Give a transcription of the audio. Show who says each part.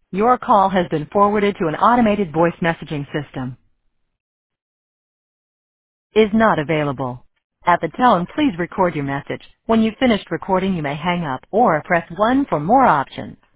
Speaker 1: Your call has been forwarded to an automated voice messaging system. Is not available. At the tone, please record your message. When you've finished recording, you may hang up or press 1 for more options.